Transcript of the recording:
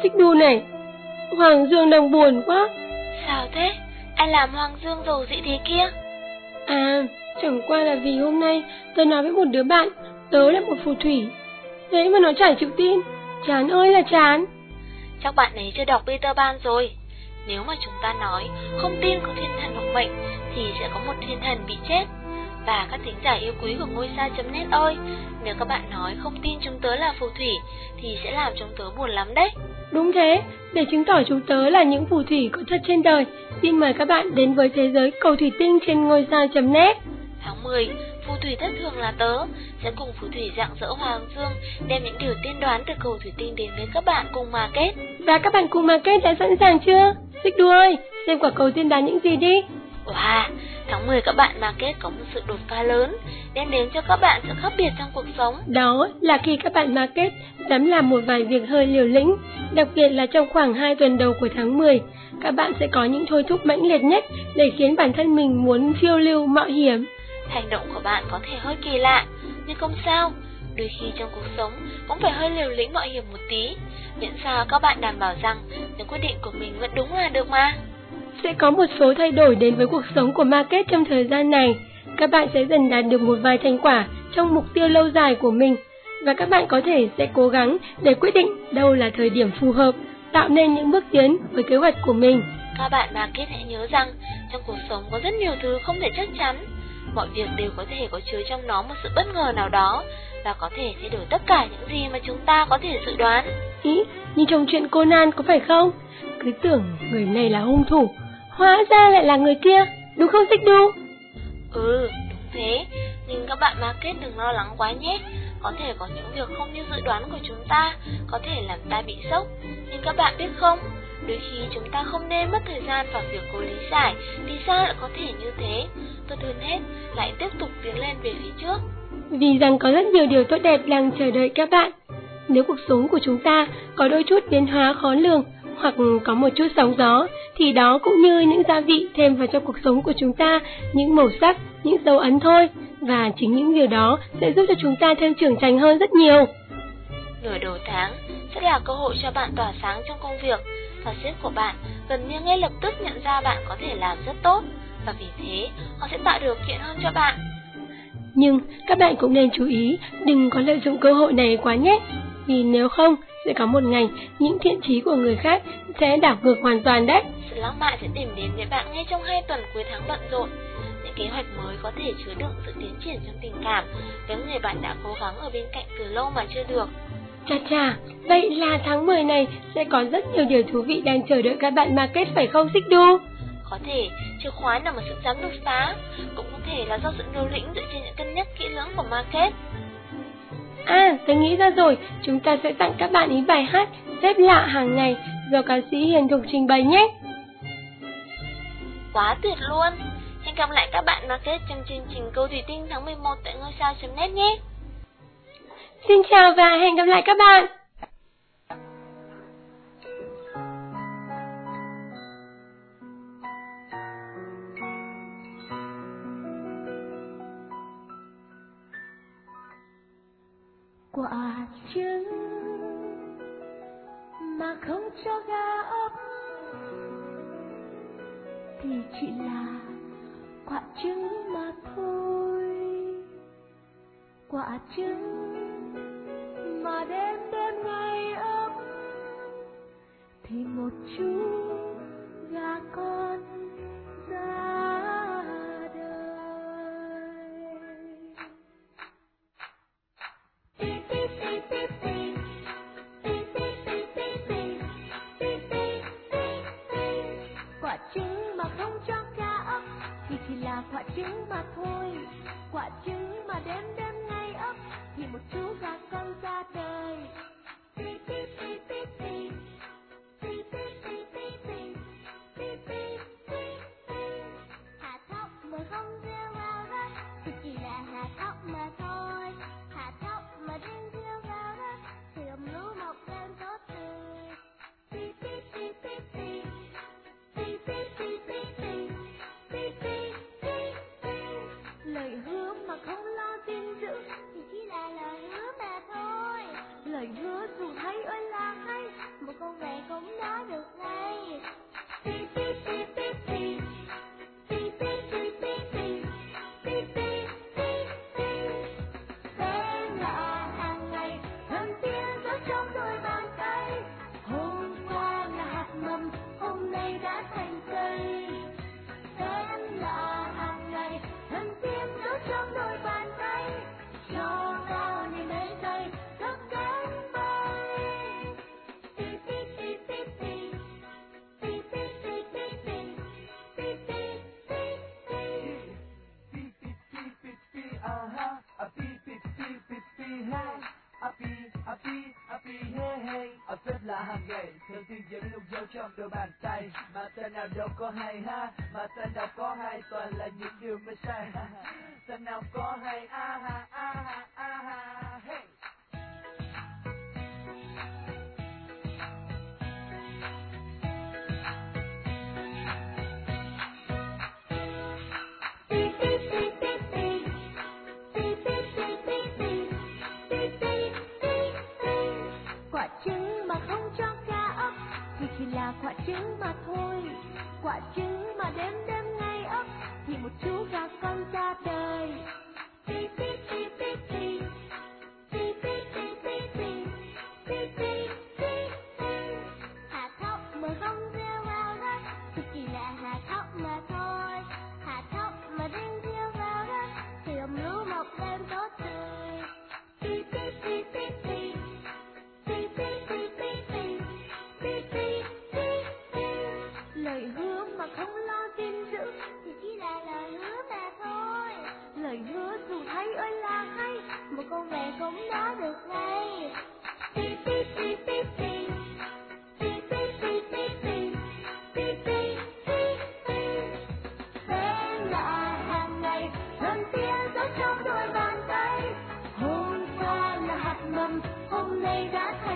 Xích Đu này, Hoàng Dương đang buồn quá. Sao thế? Ai làm Hoàng Dương rầu rĩ thế kia? À, chẳng qua là vì hôm nay tớ nói với một đứa bạn tớ là một phù thủy. Thế mà nó chả chịu tin. Chán ơi là chán. Chắc bạn ấy chưa đọc Peter Pan rồi. Nếu mà chúng ta nói không tin có thiên thần hộ mệnh thì sẽ có một thiên thần bị chết. Và các thính giả yêu quý của ngôi sao.net ơi, nếu các bạn nói không tin chúng tớ là phù thủy thì sẽ làm chúng tớ buồn lắm đấy. Đúng thế, để chứng tỏ chúng tớ là những phù thủy có thật trên đời, xin mời các bạn đến với thế giới cầu thủy tinh trên ngôi sao.net. Tháng 10, phù thủy thất thường là tớ sẽ cùng phù thủy rạng rỡ Hoàng Dương đem những điều tiên đoán từ cầu thủy tinh đến với các bạn cùng mà kết. Và các bạn cùng mà kết đã sẵn sàng chưa? Xích Đu ơi, xem quả cầu tiên đoán những gì đi. Wow, tháng 10 các bạn mà kết có một sự đột phá lớn, đem đến cho các bạn sự khác biệt trong cuộc sống. Đó là khi các bạn market dám làm một vài việc hơi liều lĩnh, đặc biệt là trong khoảng 2 tuần đầu của tháng 10, các bạn sẽ có những thôi thúc mãnh liệt nhất để khiến bản thân mình muốn phiêu lưu mạo hiểm. Hành động của bạn có thể hơi kỳ lạ, nhưng không sao, đôi khi trong cuộc sống cũng phải hơi liều lĩnh mạo hiểm một tí, miễn sao các bạn đảm bảo rằng những quyết định của mình vẫn đúng là được mà. Sẽ có một số thay đổi đến với cuộc sống của market trong thời gian này. Các bạn sẽ dần đạt được một vài thành quả trong mục tiêu lâu dài của mình, và các bạn có thể sẽ cố gắng để quyết định đâu là thời điểm phù hợp, tạo nên những bước tiến với kế hoạch của mình. Các bạn market hãy nhớ rằng trong cuộc sống có rất nhiều thứ không thể chắc chắn. Mọi việc đều có thể có chứa trong nó một sự bất ngờ nào đó, và có thể thay đổi tất cả những gì mà chúng ta có thể dự đoán. Ý, như trong chuyện Conan có phải không? Cứ tưởng người này là hung thủ, hóa ra lại là người kia, đúng không Xích Đu? Đúng thế, nhưng các bạn market đừng lo lắng quá nhé. Có thể có những việc không như dự đoán của chúng ta, có thể làm ta bị sốc. Nhưng các bạn biết không, đôi khi chúng ta không nên mất thời gian vào việc cố lý giải vì sao lại có thể như thế. Tốt hơn hết, lại tiếp tục tiến lên về phía trước. Vì rằng có rất nhiều điều tốt đẹp đang chờ đợi các bạn. Nếu cuộc sống của chúng ta có đôi chút biến hóa khó lường, hoặc có một chút sóng gió, thì đó cũng như những gia vị thêm vào trong cuộc sống của chúng ta, những màu sắc, những dấu ấn thôi. Và chính những điều đó sẽ giúp cho chúng ta thêm trưởng thành hơn rất nhiều. Nửa đầu tháng sẽ là cơ hội cho bạn tỏa sáng trong công việc, và sếp của bạn gần như ngay lập tức nhận ra bạn có thể làm rất tốt, và vì thế họ sẽ tạo điều kiện hơn cho bạn. Nhưng các bạn cũng nên chú ý, đừng có lợi dụng cơ hội này quá nhé. Vì nếu không, sẽ có một ngày những thiện chí của người khác sẽ đảo ngược hoàn toàn đấy. Sự lãng mạn sẽ tìm đến với bạn ngay trong 2 tuần cuối tháng bận rộn. Những kế hoạch mới có thể chứa đựng sự tiến triển trong tình cảm với người bạn đã cố gắng ở bên cạnh từ lâu mà chưa được. Chà, vậy là tháng 10 này sẽ có rất nhiều điều thú vị đang chờ đợi các bạn market phải không Xích Đu? Có thể chìa khóa nằm ở sự dám đột phá, cũng có thể là do sự liều lĩnh dựa trên những cân nhắc kỹ lưỡng của market. À, tôi nghĩ ra rồi, chúng ta sẽ tặng các bạn ý bài hát Xếp lạ hàng ngày do ca sĩ Hiền Thục trình bày nhé. Quá tuyệt luôn! Hẹn gặp lại các bạn market trong chương trình Câu Thủy Tinh tháng 11 tại ngôi sao.net nhé. Xin chào và hẹn gặp lại các bạn. Quả trứng mà không cho gà ấp thì chỉ là quả trứng mà thôi. Quả trứng mà đêm đêm ngày ấp thì một chú gà con ra đời. Quả trứng mà không cho gà ấp thì chỉ là quả trứng mà thôi. Quả trứng mà đêm đêm ngày ấp thì một chú gà con ra đời. Hạt thóc mà không gieo vào đất thì chỉ là hạt thóc mà thôi. Hạt thóc mà đem gieo vào đất thì đồng lúa mọc lên tốt tươi. Lời hàng ngày thường tin vẫn luôn giấu trong đôi bàn tay, mà tên nào đâu có hay ha, mà tên nào có hay toàn là những điều mới sai. Tên nào có hay ha ha ha ha hey. Quả trứng mà không cho cá ấp thì chỉ là quả trứng mà thôi. Quả trứng mà đêm đêm ngày ấp thì một chú gà con ra đời. Tí tí tí tí tí tí tí tí tí tí tí tí tí tí. Hạt thóc mà không gieo vào đất thì chỉ là hạt thóc mà thôi. Hạt thóc mà đem gieo vào đất thì ươm lúa mọc lên tốt tươi. Tí tí tí tí tí tí tí tí tí tí tí tí tí tí. Lời hứa mà không lo gìn giữ thì chỉ là lời hứa mà thôi. Lời hứa dù thấy ơi là hay, một con về cũng nói được ngay. Tí tí tí tí tí tí tí tí tí tí tí tí tí tí. Thế là hàng ngày hơn tia gió trong đôi bàn tay. Hôm qua là hạt mầm, hôm nay đã